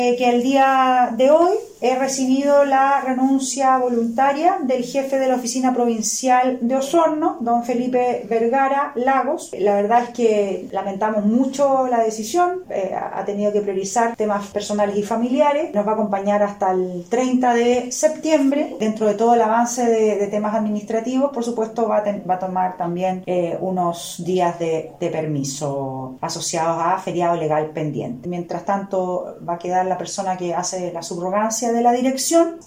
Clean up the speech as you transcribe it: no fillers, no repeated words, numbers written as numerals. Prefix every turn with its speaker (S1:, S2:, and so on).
S1: que el día de hoy he recibido la renuncia voluntaria del jefe de la Oficina Provincial de Osorno, don Felipe Vergara Lagos. La verdad es que lamentamos mucho la decisión, ha tenido que priorizar temas personales y familiares. Nos va a acompañar hasta el 30 de septiembre. Dentro de todo el avance de temas administrativos, por supuesto, va a tomar también unos días de permiso asociados a feriado legal pendiente. Mientras tanto, va a quedar la persona que hace la subrogancia de la dirección